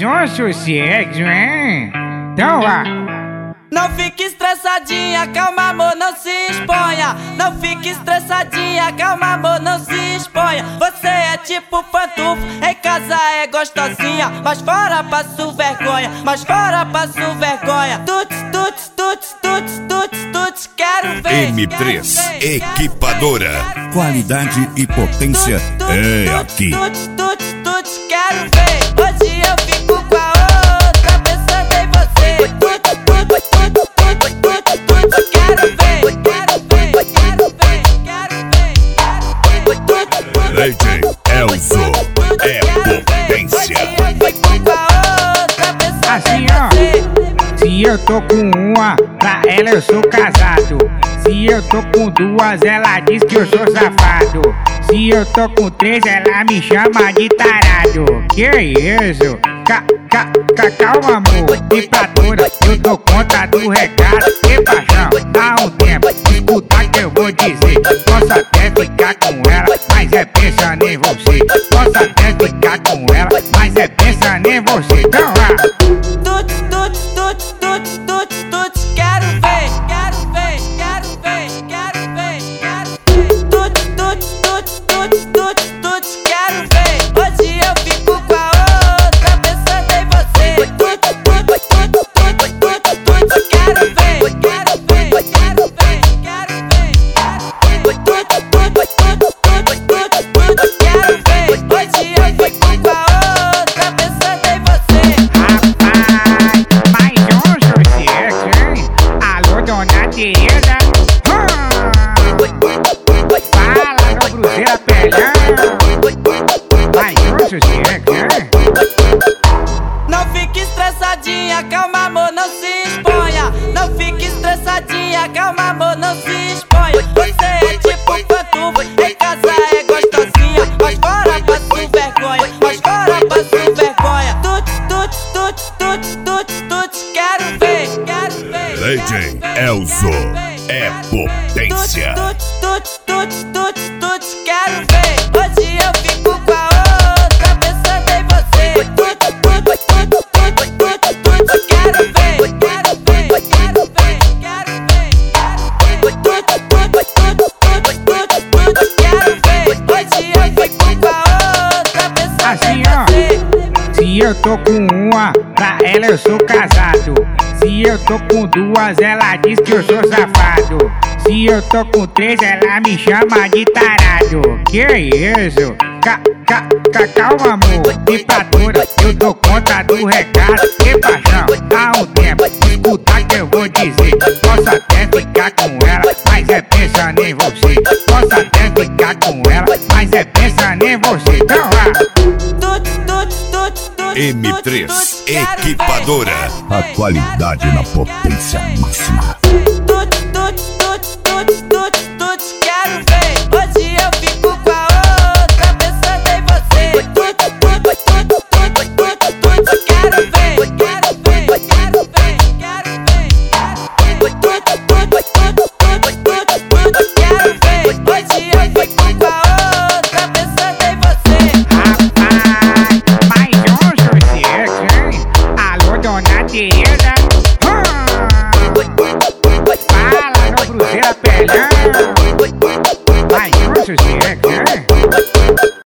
um sucesso, hein? Então vá. Não fique estressadinha, calma amor, não se exponha. Não fique estressadinha, calma amor, não se exponha. Você é tipo pantufo, em casa é gostosinha, mas fora passo vergonha, mas fora passo vergonha. Tuts, tuts, tuts, tuts, tuts, tuts, quero ver. M3 Equipadora. Qualidade e potência é aqui. Tuts, tuts, tuts, quero ver. Hoje eu fico com a outra pensando em você. Tuts, tuts, tuts, tuts, tuts, tuts, quero ver, quero ver, quero ver, quero ver, quero ver. DJ Elzo é potência. Assim ó, se eu tô com uma, pra ela eu sou casado. Se eu tô com duas, ela diz que eu sou safado. Se eu tô com três, ela me chama de tarado. Que isso? Calma amor, equipadora, eu dou conta do recado. Que paixão, dá um tempo, escuta que eu vou dizer. Posso até ficar com ela, mas é pensando em você. Posso até ficar com ela, mas é pensando em você. Então vá. Tuts, tuts, tuts, tuts, tuts, tuts, quero ver, quero ver, quero ver, quero ver, quero ver. Tuts, tuts, tuts, tuts, tuts, tuts, quero ver. Hoje eu fico com a outra pensando em você. Tuts, tuts, tuts, tuts, tuts, tuts, quero ver, quero ver, quero ver, quero ver. Tuts, tuts, tuts, tuts, tuts, tuts, quero ver. Hoje eu fico com a outra pensando em você. Rapaz, mais um sucesso, hein? Alô, dona Tereza. Fala no Cruzeiro Pelhão. Mais um sucesso, hein? Não fique estressadinha, calma amor, não se exponha. Não fique estressadinha, calma amor, não se exponha. Você é tipo pantufo, em casa é gostosinha, mas fora passo vergonha, mas fora passo vergonha. Tuts, tuts, tuts, tuts, tuts, tuts, quero ver, quero ver. DJ Elzo é potência. Tuts, tuts, tuts, tuts, tuts, quero ver. Hoje eu fico com a outra pensando em você. Tuts, tuts, tuts, tuts, tuts, tuts, quero ver, quero ver, quero ver, quero ver. Tuts, tuts, tuts, tuts, tuts, tuts, quero ver. Hoje eu fico com a outra pensando Assim em ó, você. se eu tô com uma, pra ela eu sou casado. Se eu tô com duas, ela diz que eu sou safado. Se eu tô com três, ela me chama de tarado. Que isso? Calma amor, equipadora, eu dou conta do recado. Que paixão, dá um tempo, escuta que eu vou dizer. Posso até ficar com ela, mas é pensando em você. Posso até ficar com ela, mas é pensando em você. Então vá. Tuts, tuts, tuts, tuts, M3 tuts, quero ver, Equipadora. quero ver, A qualidade quero na ver, potência quero ver, máxima. quero ver.